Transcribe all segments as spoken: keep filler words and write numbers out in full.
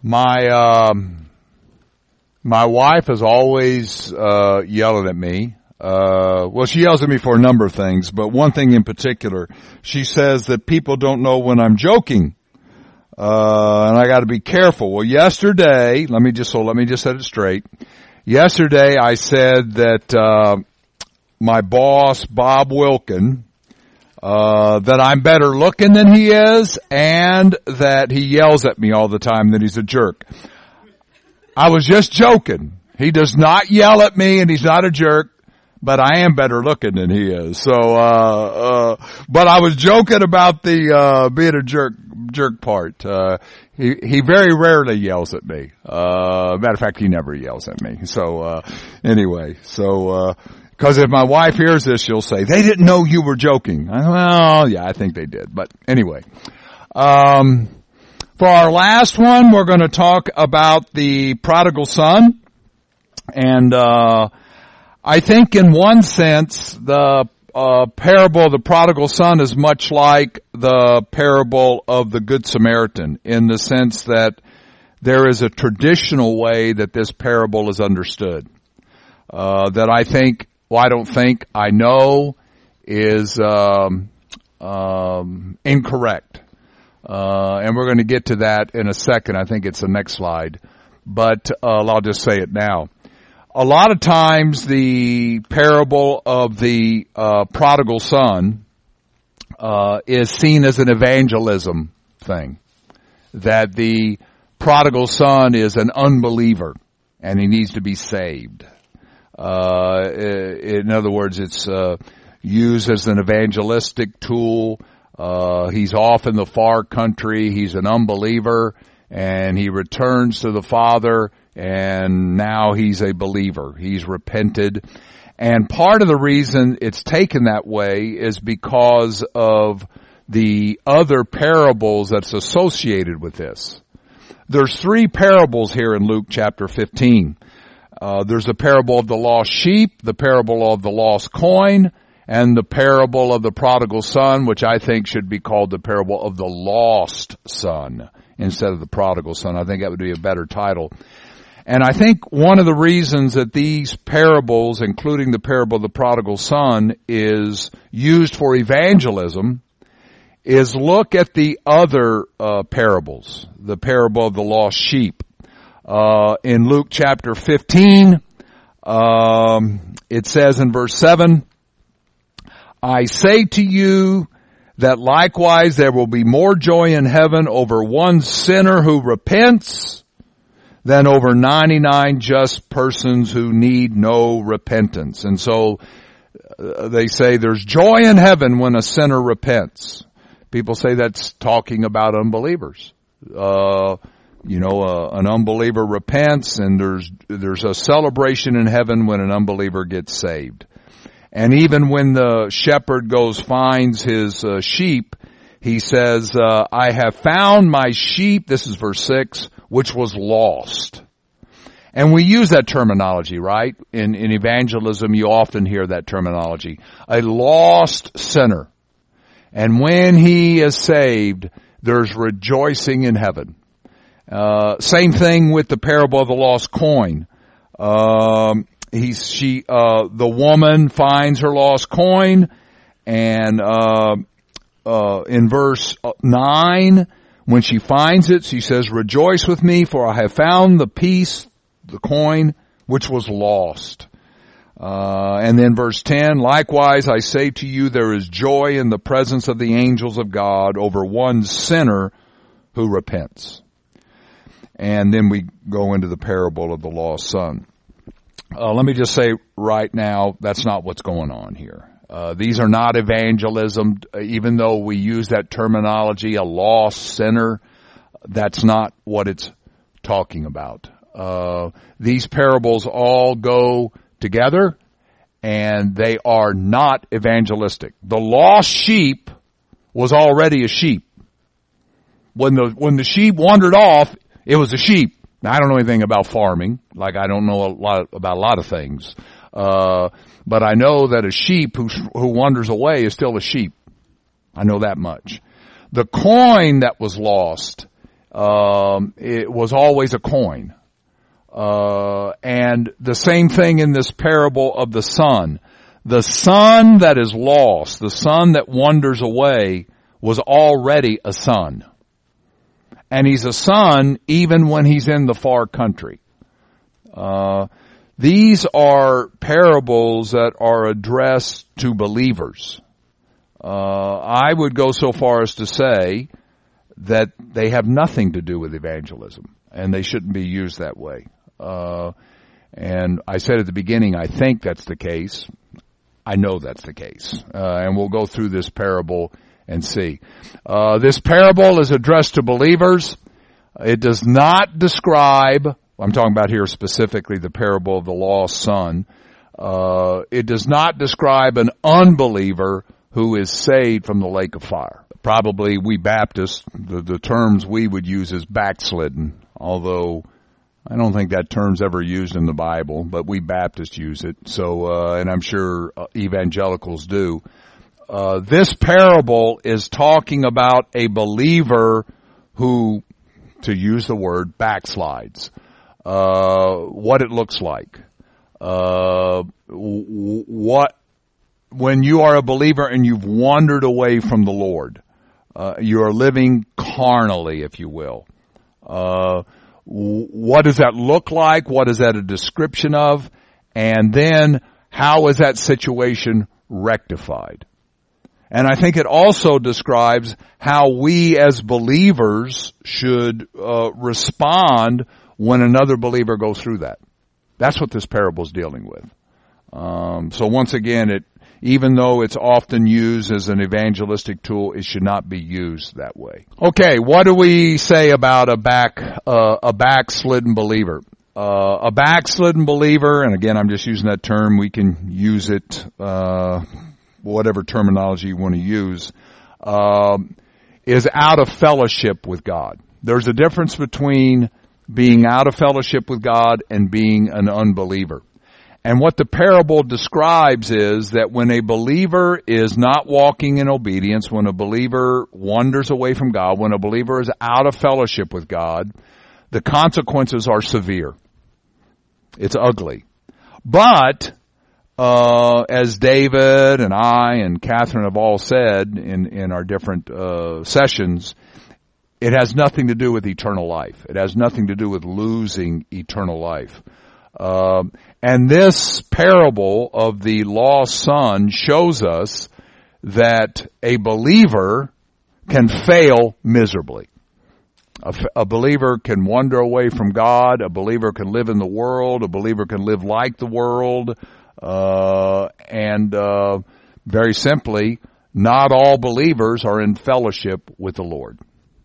My um, my wife is always uh, yelling at me. Uh, well, she yells at me for a number of things, but one thing in particular, she says that people don't know when I'm joking, uh, and I got to be careful. Well, yesterday, let me just so let me just set it straight. Yesterday, I said that uh, my boss, Bob Wilkin, uh, that I'm better looking than he is, and that he yells at me all the time, that he's a jerk. I was just joking. He does not yell at me, and he's not a jerk, but I am better looking than he is. So, uh, uh, but I was joking about the, uh, being a jerk, jerk part. Uh, he, he very rarely yells at me. Uh, matter of fact, he never yells at me. So, uh, anyway, so, uh, cause if my wife hears this, she'll say, they didn't know you were joking. I, well, yeah, I think they did, but anyway. Um, for our last one, we're going to talk about the prodigal son. And, uh, I think in one sense, the uh, parable of the prodigal son is much like the parable of the Good Samaritan, in the sense that there is a traditional way that this parable is understood. Uh, that I think, well, I don't think, I know is um, um, incorrect. Uh, and we're going to get to that in a second. I think it's the next slide. But uh, I'll just say it now. A lot of times the parable of the uh, prodigal son uh, is seen as an evangelism thing. That the prodigal son is an unbeliever and he needs to be saved. Uh, in other words, it's uh, used as an evangelistic tool. Uh, he's off in the far country. He's an unbeliever and he returns to the Father. And now he's a believer. He's repented. And part of the reason it's taken that way is because of the other parables that's associated with this. There's three parables here in Luke chapter fifteen. Uh, there's the parable of the lost sheep, the parable of the lost coin, and the parable of the prodigal son, which I think should be called the parable of the lost son instead of the prodigal son. I think that would be a better title. And I think one of the reasons that these parables, including the parable of the prodigal son, is used for evangelism is look at the other uh, parables, the parable of the lost sheep. Uh, in Luke chapter fifteen, um, it says in verse seven, I say to you that likewise there will be more joy in heaven over one sinner who repents than over ninety-nine just persons who need no repentance. And so uh, they say there's joy in heaven when a sinner repents. People say that's talking about unbelievers. Uh, you know, uh, an unbeliever repents and there's, there's a celebration in heaven when an unbeliever gets saved. And even when the shepherd goes, finds his uh, sheep, he says, uh, I have found my sheep, this is verse six, which was lost. And we use that terminology, right? In, in evangelism, you often hear that terminology. A lost sinner. And when he is saved, there's rejoicing in heaven. Uh, same thing with the parable of the lost coin. Um, he's, she, uh, the woman finds her lost coin, and, uh, uh, in verse nine, when she finds it, she says, rejoice with me, for I have found the piece, the coin, which was lost. Uh, and then verse ten, likewise I say to you, there is joy in the presence of the angels of God over one sinner who repents. And then we go into the parable of the lost son. Uh, let me just say right now, that's not what's going on here. Uh, these are not evangelism, even though we use that terminology, a lost sinner. That's not what it's talking about. Uh, these parables all go together, and they are not evangelistic. The lost sheep was already a sheep. When the, when the sheep wandered off, it was a sheep. Now, I don't know anything about farming, like I don't know a lot about a lot of things. Uh, but I know that a sheep who, who wanders away is still a sheep. I know that much. The coin that was lost, um, it was always a coin. Uh, and the same thing in this parable of the son. The son that is lost, the son that wanders away, was already a son. And he's a son even when he's in the far country. Uh, these are parables that are addressed to believers. Uh, I would go so far as to say that they have nothing to do with evangelism, and they shouldn't be used that way. Uh, and I said at the beginning, I think that's the case. I know that's the case. Uh, and we'll go through this parable and see. Uh, this parable is addressed to believers. It does not describe, I'm talking about here specifically the parable of the lost son. Uh, it does not describe an unbeliever who is saved from the lake of fire. Probably we Baptists, the, the terms we would use is backslidden, although I don't think that term's ever used in the Bible, but we Baptists use it. So, uh, and I'm sure uh, evangelicals do. Uh, this parable is talking about a believer who, to use the word, backslides. Uh, what it looks like. Uh, what, when you are a believer and you've wandered away from the Lord, uh, you are living carnally, if you will. Uh, What does that look like? What is that a description of? And then how is that situation rectified? And I think it also describes how we as believers should uh, respond when another believer goes through that. That's what this parable is dealing with. Um, so once again, it even though it's often used as an evangelistic tool, it should not be used that way. Okay, what do we say about a back uh, a backslidden believer? Uh, a backslidden believer, and again, I'm just using that term. We can use it, uh, whatever terminology you want to use, uh, is out of fellowship with God. There's a difference between being out of fellowship with God and being an unbeliever. And what the parable describes is that when a believer is not walking in obedience, when a believer wanders away from God, when a believer is out of fellowship with God, the consequences are severe. It's ugly. But, uh, as David and I and Catherine have all said in, in our different uh, sessions, it has nothing to do with eternal life. It has nothing to do with losing eternal life. Uh, and this parable of the lost son shows us that a believer can fail miserably. A, a believer can wander away from God. A believer can live in the world. A believer can live like the world. Uh, and uh, very simply, not all believers are in fellowship with the Lord.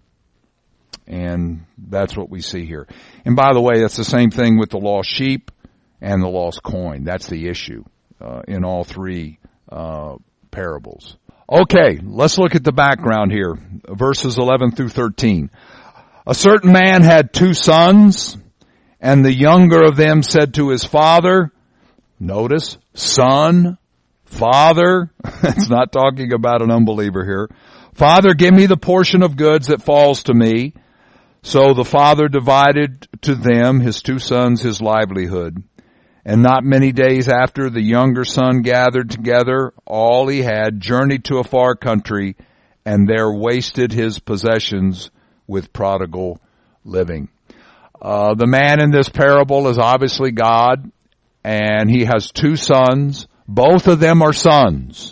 And that's what we see here. And by the way, that's the same thing with the lost sheep and the lost coin. That's the issue uh, in all three uh, parables. Okay, let's look at the background here. Verses eleven through thirteen. A certain man had two sons, and the younger of them said to his father, notice, son, father. It's not talking about an unbeliever here. Father, give me the portion of goods that falls to me. So the father divided to them, his two sons, his livelihood. And not many days after, the younger son gathered together all he had, journeyed to a far country, and there wasted his possessions with prodigal living. Uh, the man in this parable is obviously God, and he has two sons. Both of them are sons.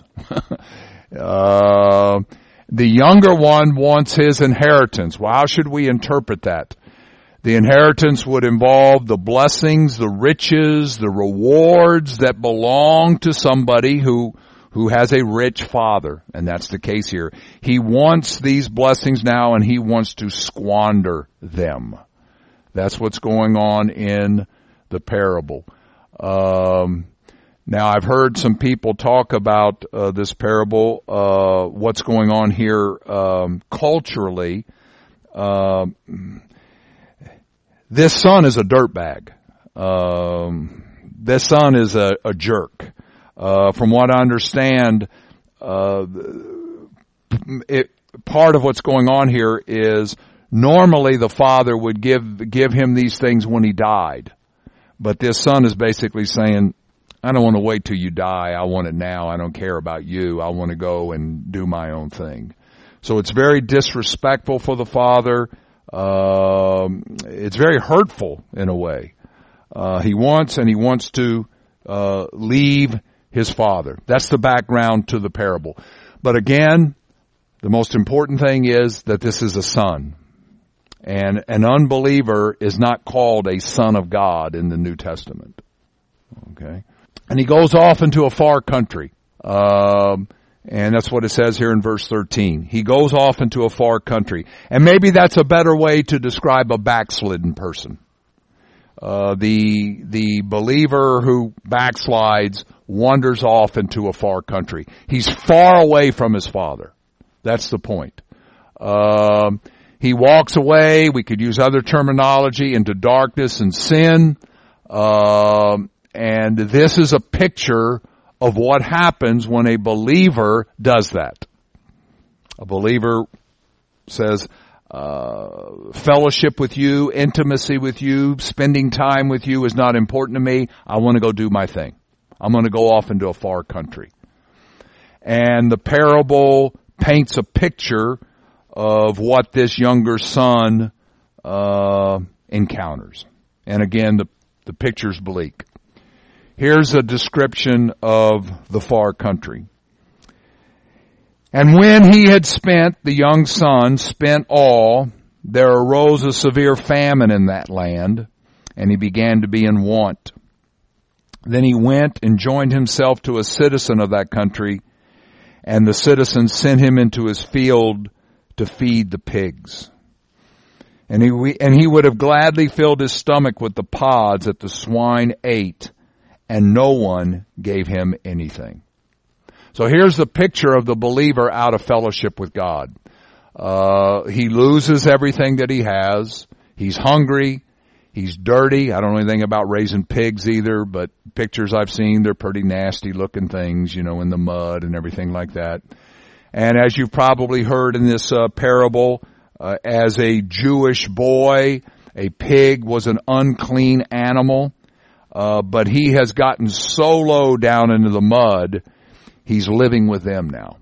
uh, The younger one wants his inheritance. Well, how should we interpret that? The inheritance would involve the blessings, the riches, the rewards that belong to somebody who, who has a rich father. And that's the case here. He wants these blessings now and he wants to squander them. That's what's going on in the parable. Um, Now, I've heard some people talk about uh, this parable, uh, what's going on here um, culturally. Uh, this son is a dirtbag. Um, this son is a, a jerk. Uh, from what I understand, uh, it, part of what's going on here is Normally the father would give, give him these things when he died. But this son is basically saying, I don't want to wait till you die. I want it now. I don't care about you. I want to go and do my own thing. So it's very disrespectful for the father. Um, it's very hurtful in a way. Uh, he wants and he wants to uh, leave his father. That's the background to the parable. But again, the most important thing is that this is a son. And an unbeliever is not called a son of God in the New Testament. Okay? And he goes off into a far country. Um, and that's what it says here in verse thirteen. He goes off into a far country. And maybe that's a better way to describe a backslidden person. Uh, the, the believer who backslides wanders off into a far country. He's far away from his father. That's the point. Um, he walks away, we could use other terminology, into darkness and sin. Um, and this is a picture of what happens when a believer does that. A believer says, uh, fellowship with you, intimacy with you, spending time with you is not important to me. I want to go do my thing. I'm going to go off into a far country. And the parable paints a picture of what this younger son uh, encounters. And again, the, the picture's bleak. Here's a description of the far country. And when he had spent, the young son spent all, there arose a severe famine in that land, and he began to be in want. Then he went and joined himself to a citizen of that country, and the citizen sent him into his field to feed the pigs. And he, and he would have gladly filled his stomach with the pods that the swine ate, and no one gave him anything. So here's the picture of the believer out of fellowship with God. Uh, he loses everything that he has. He's hungry. He's dirty. I don't know anything about raising pigs either, but pictures I've seen, they're pretty nasty looking things, you know, in the mud and everything like that. And as you've probably heard in this uh, parable, uh, as a Jewish boy, a pig was an unclean animal. Uh, but he has gotten so low down into the mud, he's living with them now.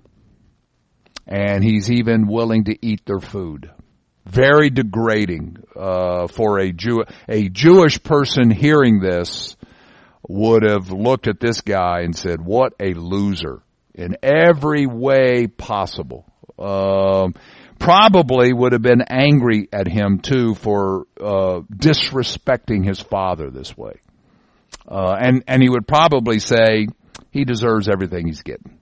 And he's even willing to eat their food. Very degrading uh, for a Jew. A Jewish person hearing this would have looked at this guy and said, what a loser in every way possible. Um, probably would have been angry at him too for uh, disrespecting his father this way. Uh, and, and he would probably say he deserves everything he's getting.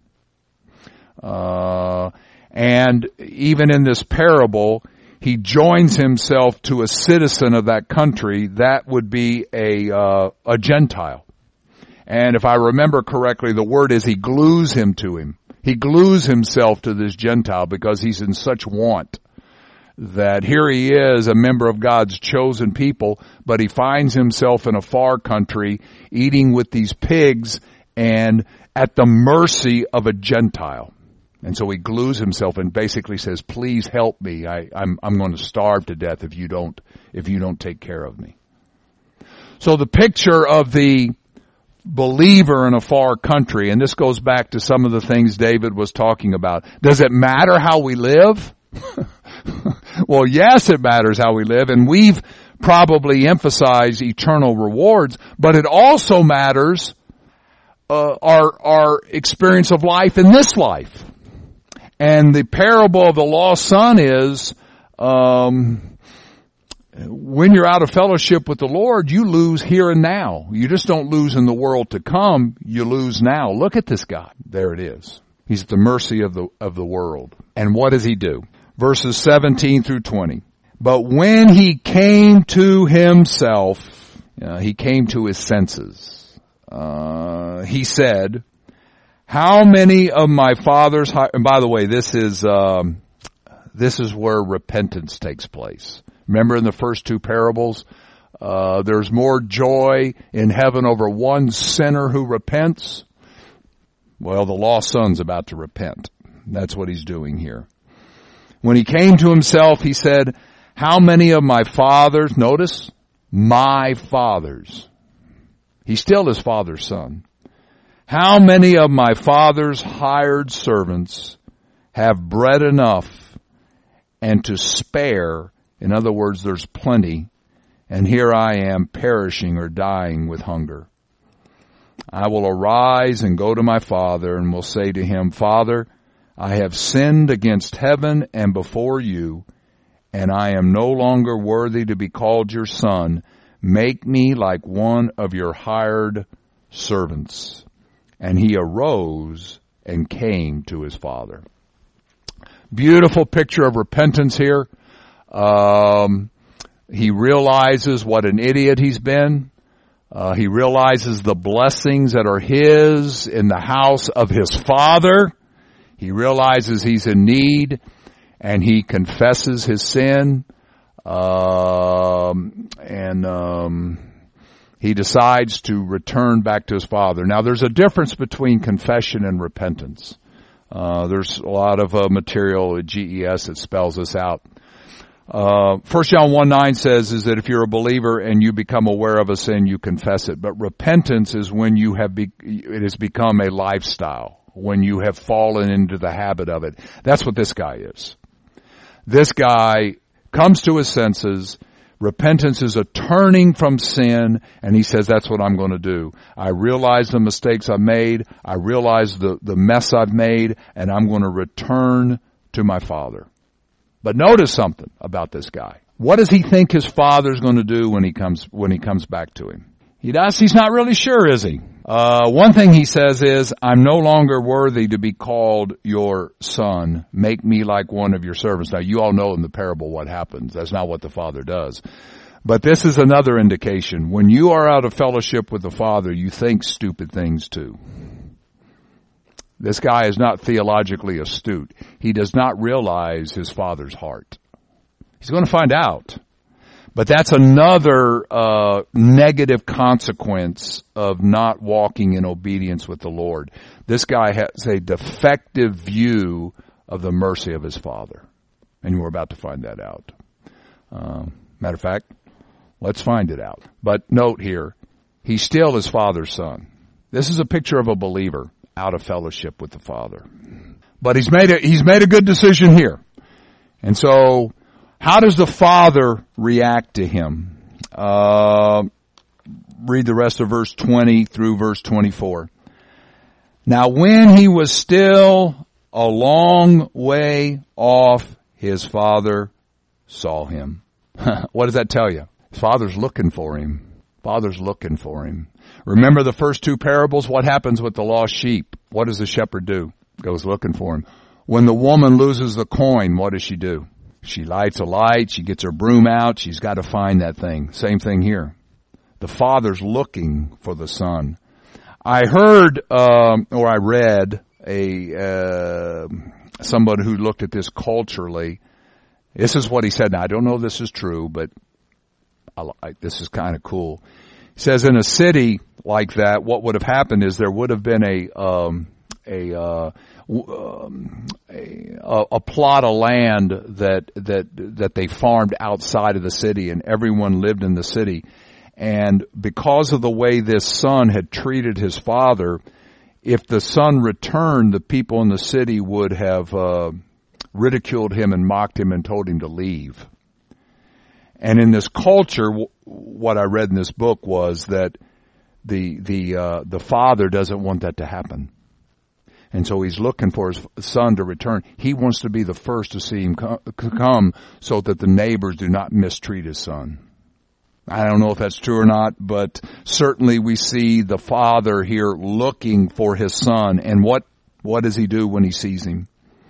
Uh, and even in this parable, he joins himself to a citizen of that country. That would be a, uh, a Gentile. And if I remember correctly, the word is he glues him to him. He glues himself to this Gentile because he's in such want. That here he is, a member of God's chosen people, but he finds himself in a far country eating with these pigs and at the mercy of a Gentile. And so he glues himself and basically says, please help me. I, I'm, I'm going to starve to death if you don't, if you don't take care of me. So the picture of the believer in a far country, and this goes back to some of the things David was talking about. Does it matter how we live? Well, yes, it matters how we live, and we've probably emphasized eternal rewards, but it also matters uh, our our experience of life in this life. And the parable of the lost son is, um, when you're out of fellowship with the Lord, you lose here and now. You just don't lose in the world to come. You lose now. Look at this guy. There it is. He's at the mercy of the of the world. And what does he do? Verses seventeen through twenty. But when he came to himself, uh, he came to his senses. Uh, he said, how many of my father's, hi-? And by the way, this is, um, this is where repentance takes place. Remember in the first two parables, uh, there's more joy in heaven over one sinner who repents. Well, the lost son's about to repent. That's what he's doing here. When he came to himself, he said, How many of my fathers, notice, my fathers. He's still his father's son. How many of my father's hired servants have bread enough and to spare? In other words, there's plenty. And here I am perishing or dying with hunger. I will arise and go to my father and will say to him, Father, I have sinned against heaven and before you, and I am no longer worthy to be called your son. Make me like one of your hired servants. And he arose and came to his father. Beautiful picture of repentance here. Um, he realizes what an idiot he's been. Uh, he realizes the blessings that are his in the house of his father. He realizes he's in need, and he confesses his sin. Um, and um, he decides to return back to his father. Now, there's a difference between confession and repentance. Uh, there's a lot of uh, material at G E S that spells this out. Uh, First John one nine says is that if you're a believer and you become aware of a sin, you confess it. But repentance is when you have be, it has become a lifestyle, when you have fallen into the habit of it. That's what this guy is. This guy comes to his senses. Repentance is a turning from sin, and he says, that's what I'm going to do. I realize the mistakes I've made. I realize the, the mess I've made, and I'm going to return to my father. But notice something about this guy. What does he think his father's going to do when he comes when he comes back to him? He does. He's not really sure, is he? Uh, one thing he says is, I'm no longer worthy to be called your son. Make me like one of your servants. Now, you all know in the parable what happens. That's not what the father does. But this is another indication. When you are out of fellowship with the father, you think stupid things too. This guy is not theologically astute. He does not realize his father's heart. He's going to find out. But that's another uh negative consequence of not walking in obedience with the Lord. This guy has a defective view of the mercy of his father. And we're about to find that out. Uh, matter of fact, let's find it out. But note here, he's still his father's son. This is a picture of a believer out of fellowship with the Father. But he's made a, he's made a good decision here. And so, how does the Father react to him? Uh, read the rest of verse twenty through verse twenty-four. Now when he was still a long way off, his father saw him. What does that tell you? His father's looking for him. Father's looking for him. Remember the first two parables? What happens with the lost sheep? What does the shepherd do? Goes looking for him. When the woman loses the coin, what does she do? She lights a light. She gets her broom out. She's got to find that thing. Same thing here. The father's looking for the son. I heard, um, or I read a uh, somebody who looked at this culturally. This is what he said. Now, I don't know if this is true, but I, I, this is kind of cool. He says in a city like that, what would have happened is there would have been a um, a, uh, um, a a plot of land that that that they farmed outside of the city, and everyone lived in the city. And because of the way this son had treated his father, if the son returned, the people in the city would have uh, ridiculed him and mocked him and told him to leave. And in this culture, what I read in this book was that the the uh, the father doesn't want that to happen, and so he's looking for his son to return. He wants to be the first to see him come, so that the neighbors do not mistreat his son. I don't know if that's true or not, but certainly we see the father here looking for his son. And what what does he do when he sees him?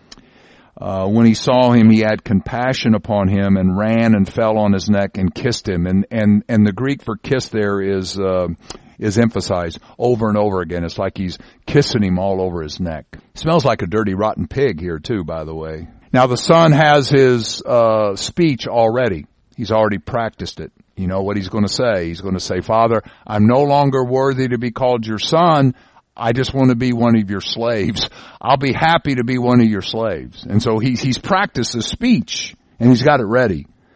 Uh, when he saw him, he had compassion upon him and ran and fell on his neck and kissed him. And, and, and the Greek for kiss there is, uh, is emphasized over and over again. It's like he's kissing him all over his neck. Smells like a dirty, rotten pig here too, by the way. Now the son has his, uh, speech already. He's already practiced it. You know what he's going to say. He's going to say, Father, I'm no longer worthy to be called your son. I just want to be one of your slaves. I'll be happy to be one of your slaves. And so he's, he's practiced his speech, and he's got it ready.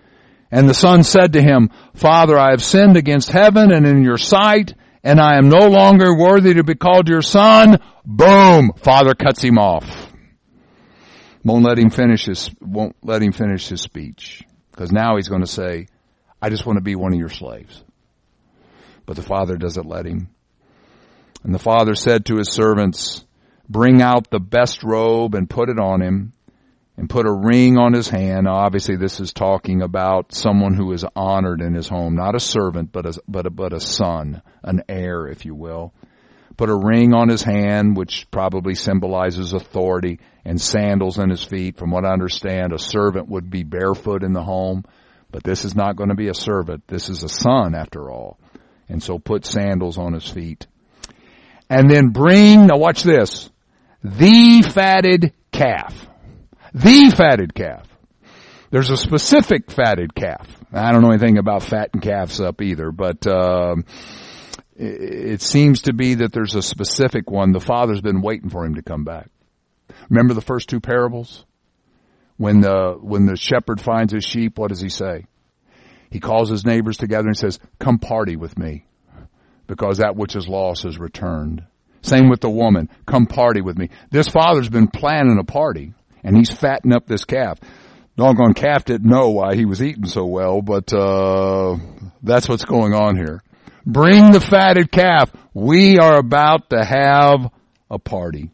And the son said to him, Father, I have sinned against heaven and in your sight, and I am no longer worthy to be called your son. Boom! Father cuts him off. Won't let him finish his, won't let him finish his speech. Because now he's going to say, I just want to be one of your slaves. But the father doesn't let him. And the father said to his servants, bring out the best robe and put it on him, and put a ring on his hand. Now, obviously, this is talking about someone who is honored in his home, not a servant, but a, but a, but a son, an heir, if you will. Put a ring on his hand, which probably symbolizes authority, and sandals in his feet. From what I understand, a servant would be barefoot in the home, but this is not going to be a servant. This is a son, after all. And so put sandals on his feet. And then bring, now watch this, the fatted calf. The fatted calf. There's a specific fatted calf. I don't know anything about fatting calves up either, but uh, it seems to be that there's a specific one. The father's been waiting for him to come back. Remember the first two parables? When the when the shepherd finds his sheep, what does he say? He calls his neighbors together and says, come party with me, because that which is lost is returned. Same with the woman. Come party with me. This father's been planning a party, and he's fattening up this calf. Doggone calf didn't know why he was eating so well, but uh that's what's going on here. Bring the fatted calf. We are about to have a party.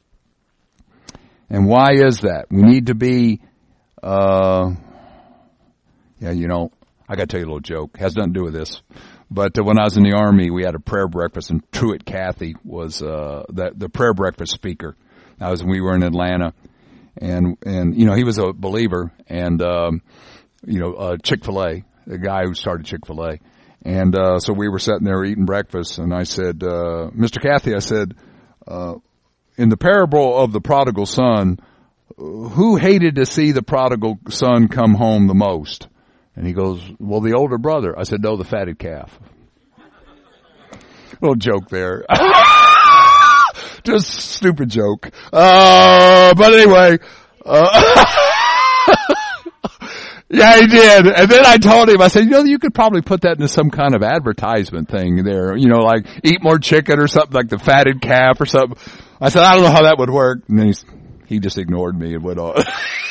And why is that? We need to be, uh yeah, you know, I got to tell you a little joke. It has nothing to do with this. But uh, when I was in the Army, we had a prayer breakfast, and Truett Cathy was uh the, the prayer breakfast speaker. That was when we were in Atlanta. And, and, you know, he was a believer, and, um, you know, uh, Chick-fil-A, the guy who started Chick-fil-A. And, uh, so we were sitting there eating breakfast, and I said, uh, Mister Cathy, I said, uh, in the parable of the prodigal son, who hated to see the prodigal son come home the most? And he goes, well, the older brother. I said, no, the fatted calf. Little joke there. Just stupid joke. Uh, but anyway, uh, yeah, he did. And then I told him, I said, you know, you could probably put that into some kind of advertisement thing there, you know, like eat more chicken or something, like the fatted calf or something. I said, I don't know how that would work. And then he's, he just ignored me and went on.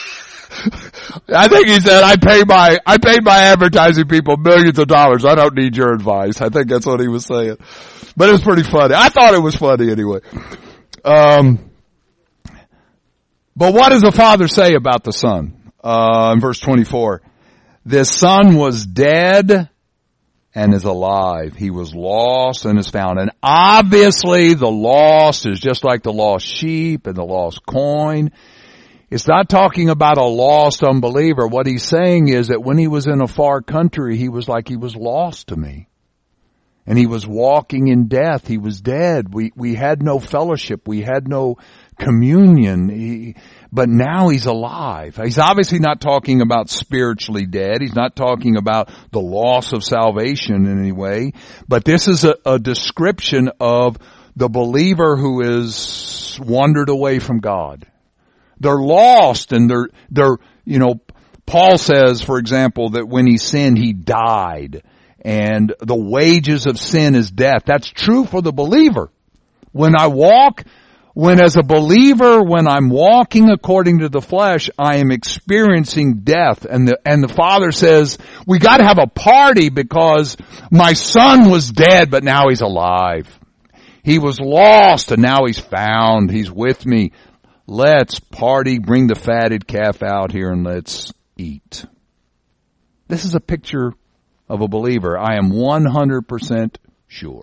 I think he said, I pay my, I pay my advertising people millions of dollars. I don't need your advice. I think that's what he was saying. But it was pretty funny. I thought it was funny anyway. Um, but what does the father say about the son? Uh, in verse twenty-four, this son was dead and is alive. He was lost and is found. And obviously the lost is just like the lost sheep and the lost coin. It's not talking about a lost unbeliever. What he's saying is that when he was in a far country, he was like he was lost to me. And he was walking in death. He was dead. We, we had no fellowship. We had no communion. He, but now he's alive. He's obviously not talking about spiritually dead. He's not talking about the loss of salvation in any way. But this is a, a description of the believer who is wandered away from God. They're lost and they're, they're, you know, Paul says, for example, that when he sinned, he died. And the wages of sin is death. That's true for the believer. When I walk, when as a believer, when I'm walking according to the flesh, I am experiencing death. And the, and the Father says, we gotta have a party because my son was dead, but now he's alive. He was lost and now he's found. He's with me. Let's party, bring the fatted calf out here and let's eat. This is a picture of a believer. I am one hundred percent sure.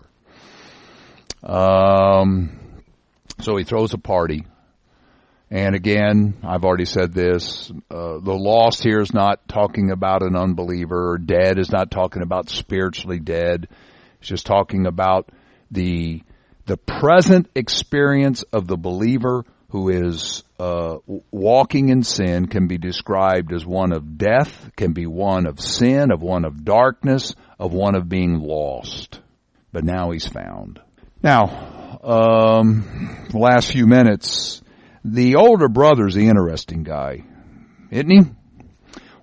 Um, so he throws a party. And again, I've already said this, uh, the lost here is not talking about an unbeliever, or dead is not talking about spiritually dead. It's just talking about the, the present experience of the believer who is uh walking in sin can be described as one of death, can be one of sin, of one of darkness, of one of being lost. But now he's found. Now, um the last few minutes, the older brother's the interesting guy, isn't he?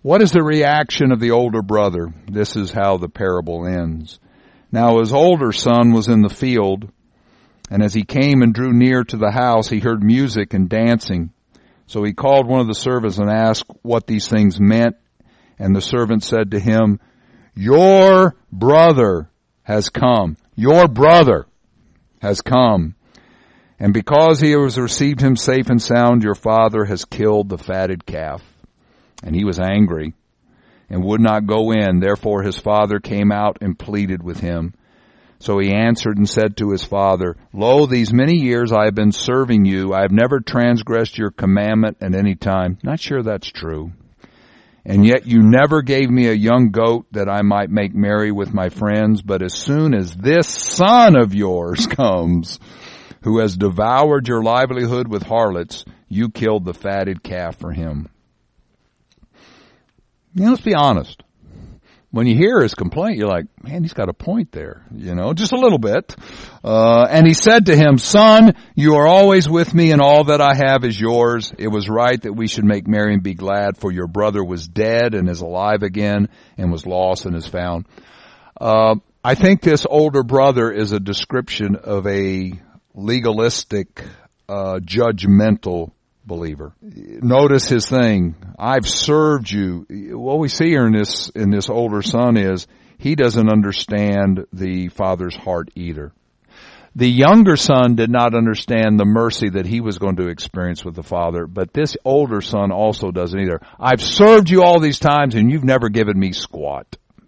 What is the reaction of the older brother? This is how the parable ends. Now his older son was in the field, and as he came and drew near to the house, he heard music and dancing. So he called one of the servants and asked what these things meant. And the servant said to him, your brother has come. Your brother has come. And because he has received him safe and sound, your father has killed the fatted calf. And he was angry and would not go in. Therefore his father came out and pleaded with him. So he answered and said to his father, lo, these many years I have been serving you. I have never transgressed your commandment at any time. Not sure that's true. And yet you never gave me a young goat that I might make merry with my friends. But as soon as this son of yours comes, who has devoured your livelihood with harlots, you killed the fatted calf for him. You know, let's be honest. When you hear his complaint, you're like, man, he's got a point there, you know, just a little bit. Uh, and he said to him, son, you are always with me, and all that I have is yours. It was right that we should make merry and be glad, for your brother was dead and is alive again, and was lost and is found. Uh, I think this older brother is a description of a legalistic, uh, judgmental believer. Notice his thing. I've served you. What we see here in this, in this older son is he doesn't understand the father's heart either. The younger son did not understand the mercy that he was going to experience with the father, but this older son also doesn't either. I've served you all these times and you've never given me squat.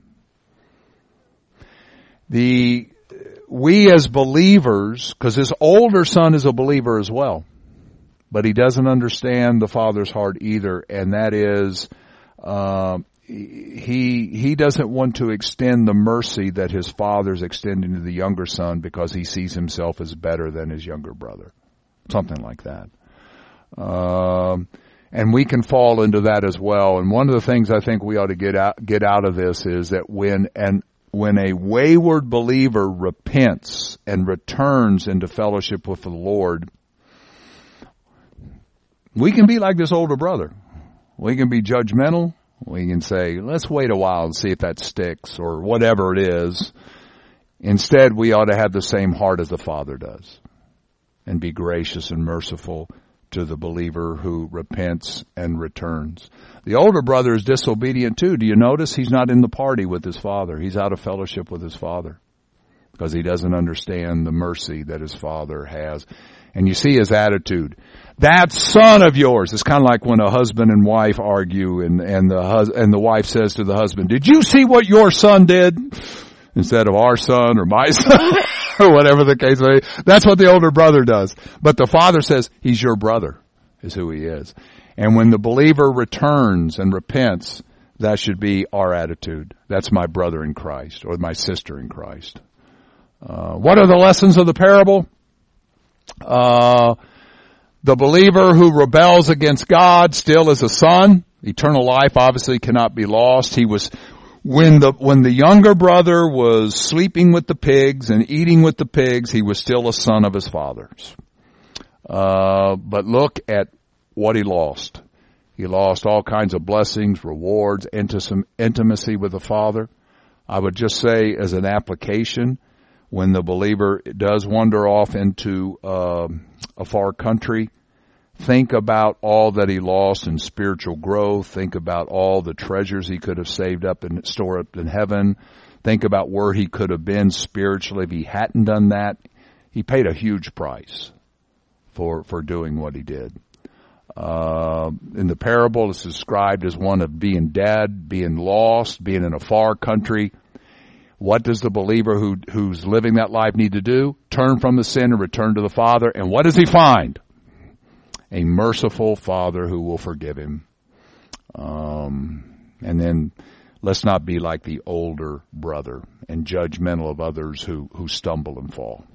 The, we as believers, because this older son is a believer as well, but he doesn't understand the father's heart either, and that is, uh, he he doesn't want to extend the mercy that his father's extending to the younger son because he sees himself as better than his younger brother, something like that. Um, and we can fall into that as well. And one of the things I think we ought to get out get out of this is that when and when a wayward believer repents and returns into fellowship with the Lord, we can be like this older brother. We can be judgmental. We can say, let's wait a while and see if that sticks or whatever it is. Instead, we ought to have the same heart as the Father does and be gracious and merciful to the believer who repents and returns. The older brother is disobedient too. Do you notice he's not in the party with his father? He's out of fellowship with his father because he doesn't understand the mercy that his father has. And you see his attitude. That son of yours. It's kind of like when a husband and wife argue and, and the hus- and the wife says to the husband, did you see what your son did? Instead of our son or my son or whatever the case may be. That's what the older brother does. But the father says, he's your brother, is who he is. And when the believer returns and repents, that should be our attitude. That's my brother in Christ or my sister in Christ. Uh, what are the lessons of the parable? Uh, the believer who rebels against God still is a son. Eternal life obviously cannot be lost. He was, when the, when the younger brother was sleeping with the pigs and eating with the pigs, he was still a son of his father's. Uh, but look at what he lost. He lost all kinds of blessings, rewards, intimacy with the Father. I would just say as an application, when the believer does wander off into uh, a far country, think about all that he lost in spiritual growth. Think about all the treasures he could have saved up and stored up in heaven. Think about where he could have been spiritually if he hadn't done that. He paid a huge price for for doing what he did. Uh, in the parable, it's described as one of being dead, being lost, being in a far country. What does the believer who who's living that life need to do? Turn from the sin and return to the Father. And what does he find? A merciful Father who will forgive him. Um, and then let's not be like the older brother and judgmental of others who, who stumble and fall.